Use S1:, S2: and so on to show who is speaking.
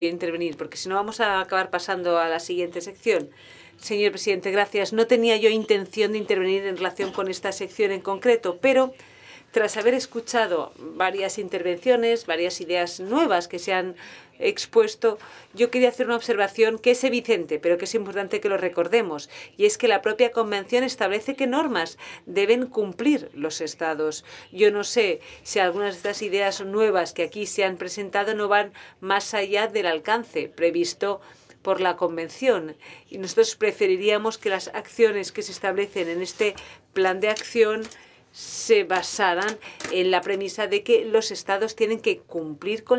S1: intervenir, porque si no vamos a acabar pasando a la siguiente sección. Señor presidente, gracias. No tenía yo intención de intervenir en relación con esta sección en concreto, pero tras haber escuchado varias intervenciones, varias ideas nuevas que se han expuesto, yo quería hacer una observación que es evidente, pero que es importante que lo recordemos, y es que la propia Convención establece qué normas deben cumplir los Estados. Yo no sé si algunas de estas ideas nuevas que aquí se han presentado no van más allá del alcance previsto por la Convención. Y nosotros preferiríamos que las acciones que se establecen en este plan de acción se basaran en la premisa de que los Estados tienen que cumplir con